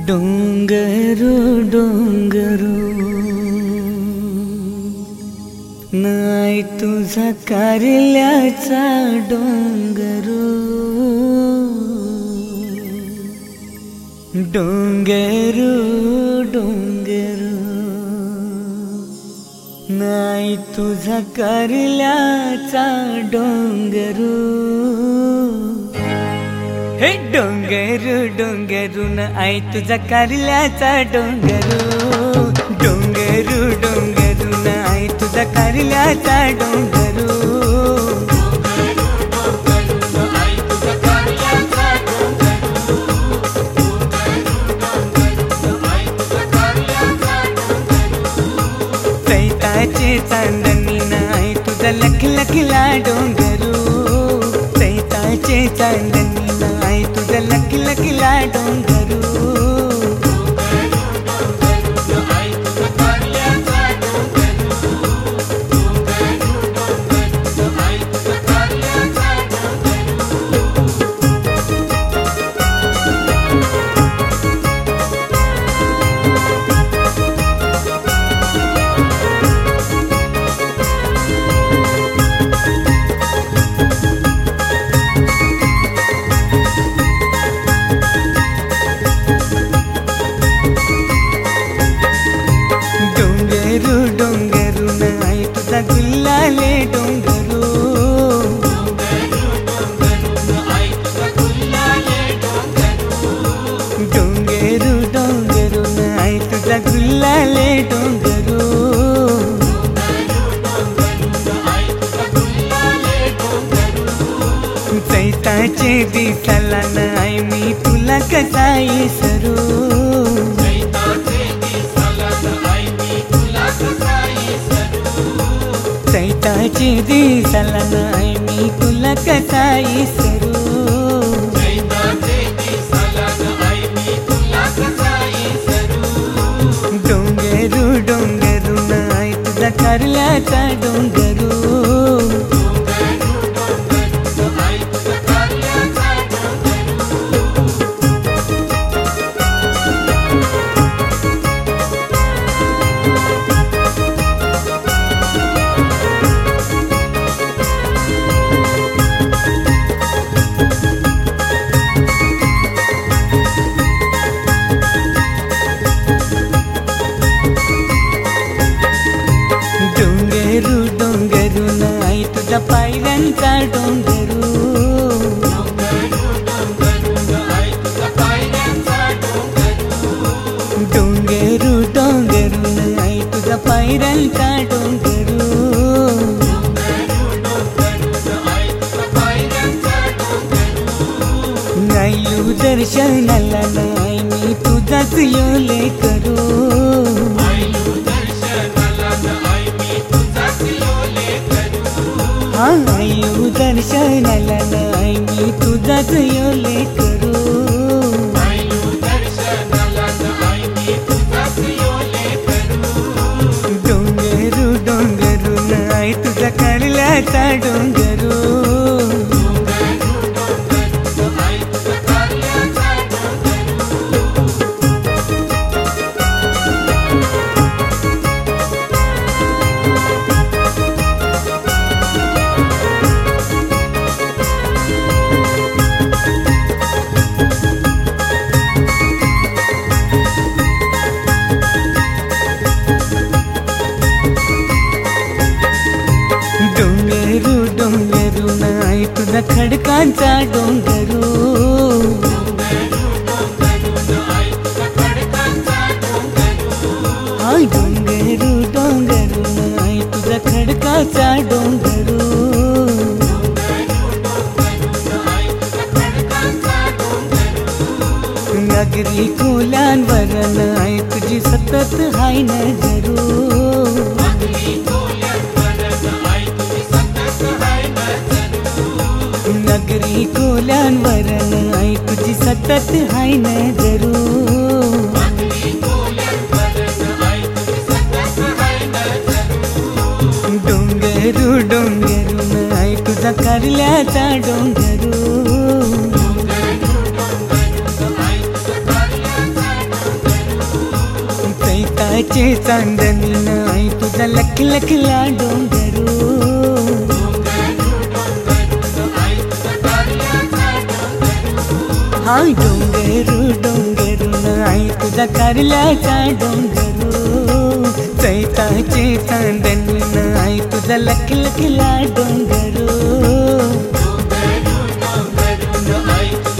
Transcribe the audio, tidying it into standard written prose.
डोंगरू डोंगरू नाही तुझा कारल्याचा डोंगरू डोंगरू डोंगरू नाही तुझा कारल्याचा डोंगरू हे डोंगरू डोंगरू न आई तुझा कारल्याचा डोंगरू डोंगरू डोंगरू न आई तुझा कारल्याचा डोंगरू सैताचे चांदणी न आई तुझा लख लखला डोंगरू सैताचे चांदणी आई तुझा लख लखला डोंगरू डोंगरू न आई तुझा गुलाले डोंगरू डोंगरू डोंगरू न आई तुझा गुलाले डोंगरू सैताचे दिसाला न आई मी तुला कसा विसरू सैताचे दिसाला नाही मी तुला कसा विसरू डोंगरू डोंगरू नाही तुझा कारल्याचा डोंगरू डोंगरू न आई तुझा पायऱ्यांचा डोंगरू डोंगरू डोंगरू न आई तुझा पायऱ्यांचा डोंगरू नाईलू दर्शनाला नाही मी तुझाच योले करू आयु दर्शनाला नाही मी तुझाच योले करू डोंगरू डोंगरू नाही तुझा कारल्याचा डोंगरू डोंगरू डोंगरू नाही तुझा खडकांचा डोंगरू डोंगरू डोंगरू नाही तुझा खडकाचा डोंगरू नगरी कोल्यांवर नाही तुझी सतत हाय नजरू नगरी कोल्यांवर आई तुझी सतत हाय नजरू डोंगरू डोंगरू आई तुझा कारल्याचा डोंगरू चैताचे चांदणी नाही तुझा लखलखला डोंगरू. हा डोंगरू डोंगरू नाही तुझा कारल्याचा डोंगरू. चैताचे चांदणी नाही तुझा लखलखला डोंगरू.